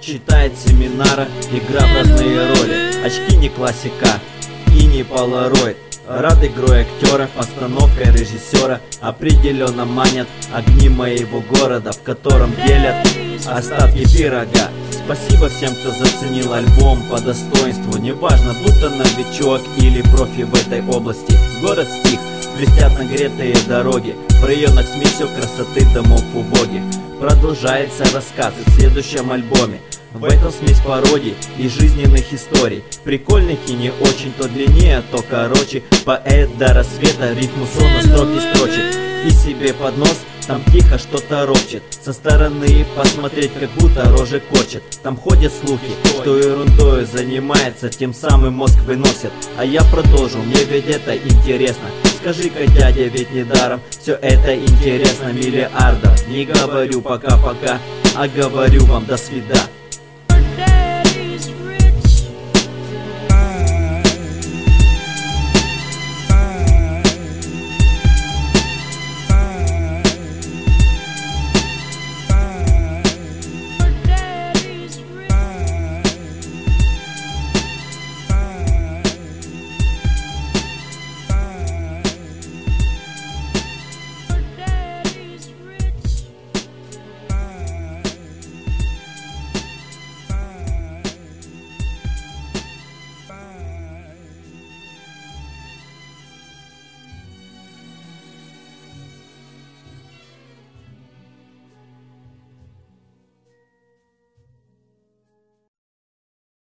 читает семинара, игра в разные роли. Очки не классика и не полароид. Рад игрой актера, постановкой режиссера. Определенно манят огни моего города, в котором делят остатки пирога. Спасибо всем, кто заценил альбом по достоинству. Неважно, будто новичок или профи в этой области. Город стих, блестят нагретые дороги. В районах смесь красоты домов убогих. Продолжается рассказ в следующем альбоме. В этом смесь пародий и жизненных историй. Прикольных и не очень, то длиннее, то короче. Поэт до рассвета рифму сонно строки строчит. И себе под нос там тихо что-то ропчет. Со стороны посмотреть, как будто рожи корчит. Там ходят слухи, что ерундою занимается, тем самым мозг выносит. А я продолжу, мне ведь это интересно. Скажи-ка, дядя, ведь недаром все это интересно миллиардов. Не говорю пока-пока, а говорю вам до свидания.